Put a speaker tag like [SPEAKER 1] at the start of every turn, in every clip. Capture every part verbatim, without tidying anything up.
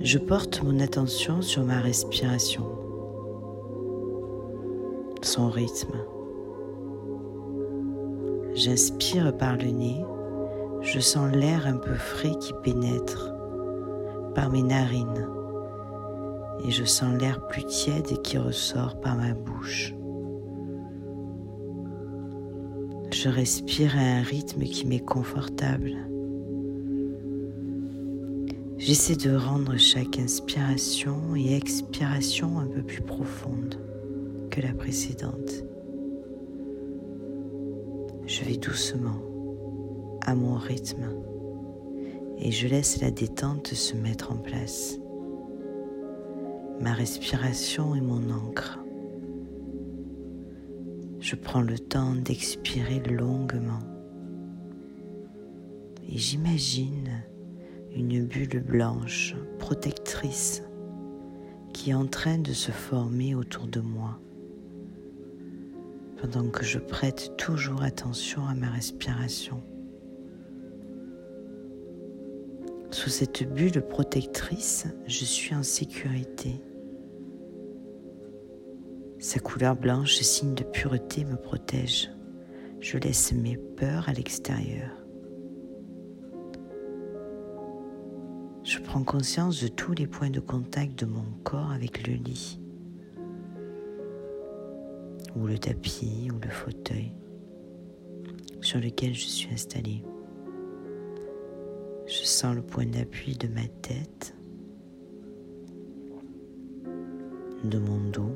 [SPEAKER 1] Je porte mon attention sur ma respiration, son rythme. J'inspire par le nez, je sens l'air un peu frais qui pénètre par mes narines et je sens l'air plus tiède qui ressort par ma bouche. Je respire à un rythme qui m'est confortable. J'essaie de rendre chaque inspiration et expiration un peu plus profonde que la précédente. Je vais doucement, à mon rythme, et je laisse la détente se mettre en place. Ma respiration est mon encre. Je prends le temps d'expirer longuement et j'imagine une bulle blanche protectrice qui est en train de se former autour de moi pendant que je prête toujours attention à ma respiration. Sous cette bulle protectrice, je suis en sécurité. Sa couleur blanche, signe de pureté, me protège. Je laisse mes peurs à l'extérieur. Je prends conscience de tous les points de contact de mon corps avec le lit, ou le tapis, ou le fauteuil sur lequel je suis installée. Je sens le point d'appui de ma tête, de mon dos,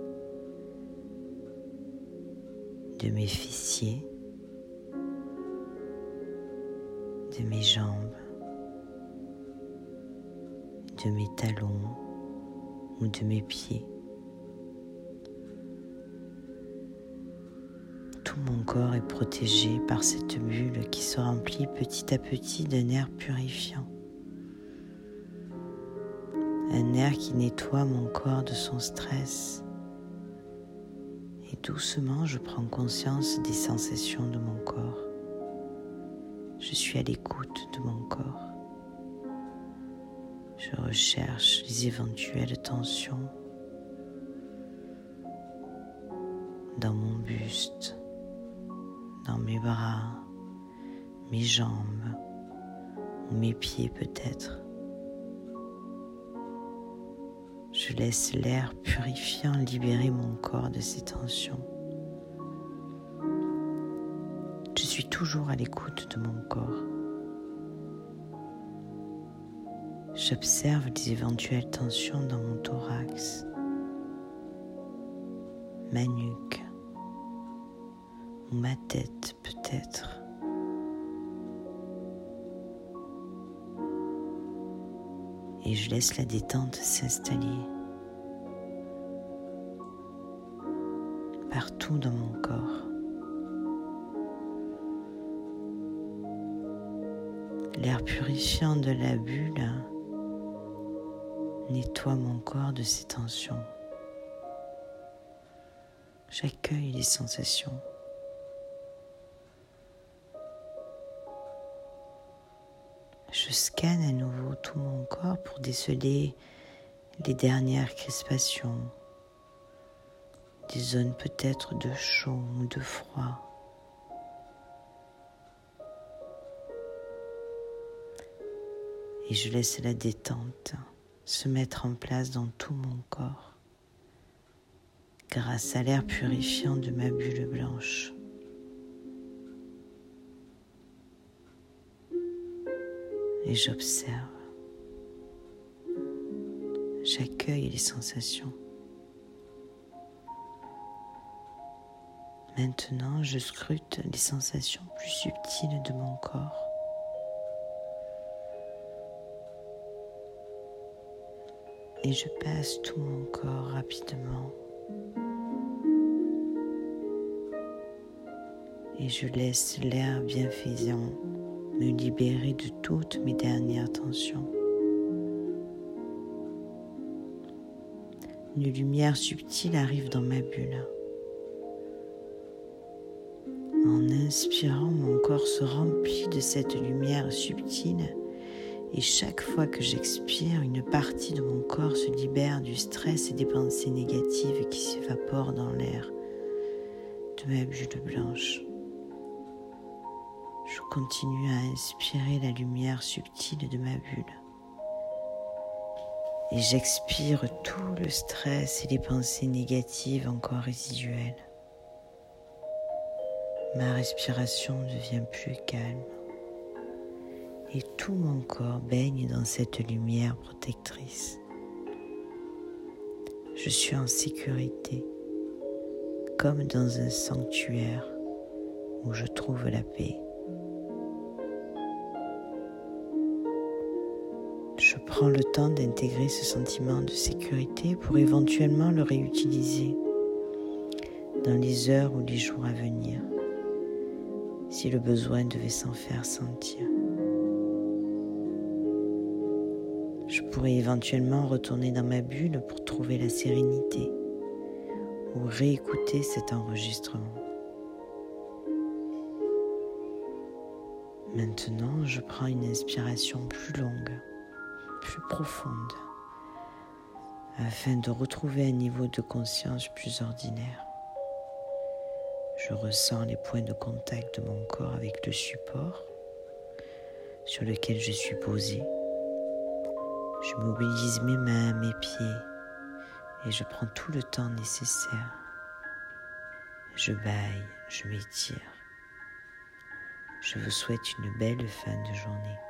[SPEAKER 1] de mes fessiers, de mes jambes, de mes talons ou de mes pieds. Tout mon corps est protégé par cette bulle qui se remplit petit à petit d'un air purifiant. Un air qui nettoie mon corps de son stress. Et doucement, je prends conscience des sensations de mon corps. Je suis à l'écoute de mon corps. Je recherche les éventuelles tensions dans mon buste, dans mes bras, mes jambes ou mes pieds peut-être. Je laisse l'air purifiant libérer mon corps de ces tensions. Je suis toujours à l'écoute de mon corps. J'observe les éventuelles tensions dans mon thorax, ma nuque ou ma tête peut-être. Et je laisse la détente s'installer partout dans mon corps. L'air purifiant de la bulle nettoie mon corps de ses tensions. J'accueille les sensations. Je scanne à nouveau tout mon corps pour déceler les dernières crispations, des zones peut-être de chaud ou de froid. Et je laisse la détente se mettre en place dans tout mon corps grâce à l'air purifiant de ma bulle blanche. Et j'observe. J'accueille les sensations. Maintenant, je scrute les sensations plus subtiles de mon corps. Et je passe tout mon corps rapidement. Et je laisse l'air bienfaisant me libérer de toutes mes dernières tensions. Une lumière subtile arrive dans ma bulle. En inspirant, mon corps se remplit de cette lumière subtile Et chaque fois que j'expire, une partie de mon corps se libère du stress et des pensées négatives qui s'évaporent dans l'air de ma bulle blanche. Je continue à inspirer la lumière subtile de ma bulle. Et j'expire tout le stress et les pensées négatives encore résiduelles. Ma respiration devient plus calme. Et tout mon corps baigne dans cette lumière protectrice. Je suis en sécurité, comme dans un sanctuaire où je trouve la paix. Je prends le temps d'intégrer ce sentiment de sécurité pour éventuellement le réutiliser dans les heures ou les jours à venir, si le besoin devait s'en faire sentir. Je pourrais éventuellement retourner dans ma bulle pour trouver la sérénité ou réécouter cet enregistrement. Maintenant, je prends une inspiration plus longue, plus profonde, afin de retrouver un niveau de conscience plus ordinaire. Je ressens les points de contact de mon corps avec le support sur lequel je suis posée. Je mobilise mes mains, mes pieds et je prends tout le temps nécessaire. Je bâille, je m'étire. Je vous souhaite une belle fin de journée.